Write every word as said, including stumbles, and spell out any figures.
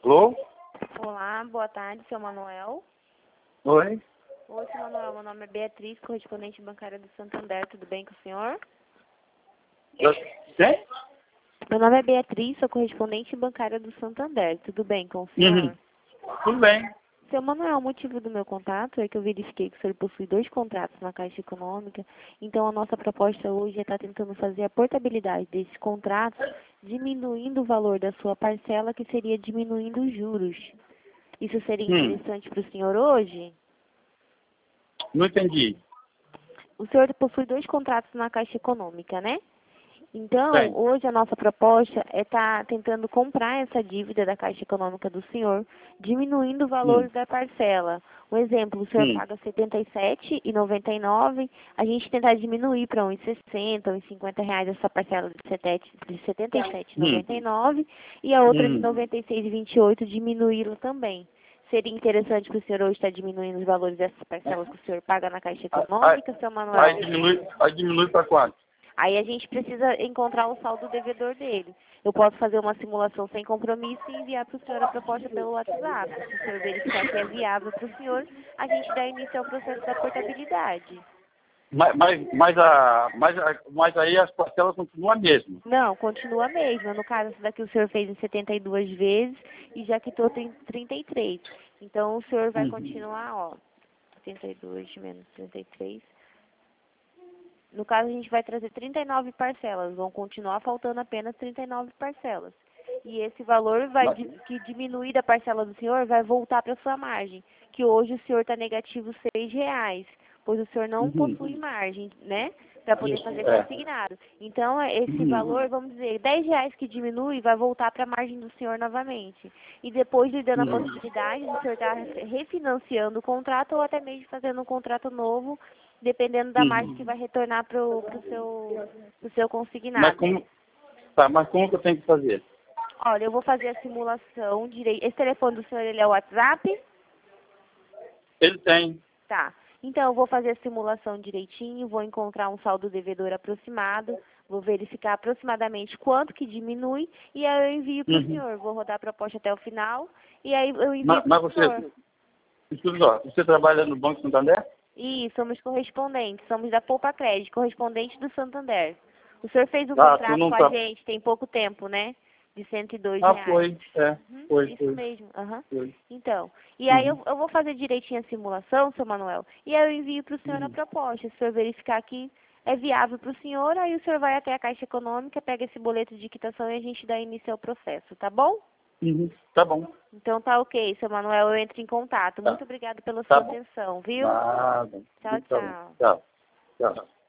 Alô? Olá, boa tarde, seu Manuel. Oi? Oi, seu Manuel, meu nome é Beatriz, correspondente bancária do Santander, tudo bem com o senhor? Quem? Meu nome é Beatriz, sou correspondente bancária do Santander, tudo bem com o senhor? Uhum. Tudo bem. Seu Manuel, o motivo do meu contato é que eu verifiquei que o senhor possui dois contratos na Caixa Econômica, então a nossa proposta hoje é estar tentando fazer a portabilidade desses contratos, diminuindo o valor da sua parcela, que seria diminuindo os juros. Isso seria Hum, interessante para o senhor hoje? não entendi. O senhor possui dois contratos na Caixa Econômica, né? Então, Tem. hoje a nossa proposta é estar tentando comprar essa dívida da Caixa Econômica do senhor, diminuindo o valor Hum, da parcela. Um exemplo, o senhor hum, paga setenta e sete reais e noventa e nove centavos, a gente tentar diminuir para uns sessenta, uns cinquenta reais essa parcela de setenta e sete reais e hum, noventa e nove centavos e a outra de hum. noventa e seis reais e vinte e oito centavos diminuí-la também. Seria interessante para o senhor hoje estar diminuindo os valores dessas parcelas que o senhor paga na Caixa Aí, Econômica, seu aí Manuel? diminui, aí diminui para quanto? Aí a gente precisa encontrar o saldo devedor dele. Eu posso fazer uma simulação sem compromisso e enviar para o senhor a proposta pelo WhatsApp. Se o senhor verificar que é viável para o senhor, a gente dá início ao processo da portabilidade. Mas, mas, mas, a, mas, a, mas aí as parcelas continuam a mesma. Não, continua a mesma. No caso, essa daqui o senhor fez em setenta e duas vezes e já quitou em trinta e três. Então o senhor vai Uhum. continuar, ó, setenta e dois menos trinta e três. No caso, a gente vai trazer trinta e nove parcelas, vão continuar faltando apenas trinta e nove parcelas. E esse valor vai Mas, di- que diminuir da parcela do senhor vai voltar para sua margem, que hoje o senhor está negativo seis reais, pois o senhor não possui uhum. margem, né, para poder Isso, fazer é. consignado. Então, é esse Uhum. valor, vamos dizer, dez reais que diminui, vai voltar para a margem do senhor novamente. E depois lhe dando a Uhum. possibilidade do senhor estar refinanciando o contrato ou até mesmo fazendo um contrato novo, dependendo da margem que Uhum. vai retornar para o seu, pro seu Mas consignado. como, tá, mas como que eu tenho que fazer? Olha, eu vou fazer a simulação direito. Esse telefone do senhor, ele é o WhatsApp? Ele tem. Tá. Então, eu vou fazer a simulação direitinho, vou encontrar um saldo devedor aproximado, vou verificar aproximadamente quanto que diminui e aí eu envio para o Uhum. senhor. Vou rodar a proposta até o final e aí eu envio Mas, para mas o senhor. você, escuta só, você trabalha no Banco Santander? E somos correspondentes, somos da Poupa Crédito, correspondente do Santander. O senhor fez um Ah, tu contrato não com a tá. gente tem pouco tempo, né? De cento e dois Ah, reais. foi, é, Uhum, foi, isso foi, mesmo. Aham. foi. Então, e aí Uhum. eu, eu vou fazer direitinho a simulação, seu Manuel, e aí eu envio para o senhor a Uhum. proposta. Se o senhor verificar que é viável para o senhor, aí o senhor vai até a Caixa Econômica, pega esse boleto de quitação e a gente dá início ao processo, tá bom? Uhum. Tá bom. Então tá ok, seu Manuel, eu entro em contato. Tá. Muito obrigada pela Tá sua bom. atenção, viu? Nada. Tchau, Tá bom. tchau. Tchau. Tchau.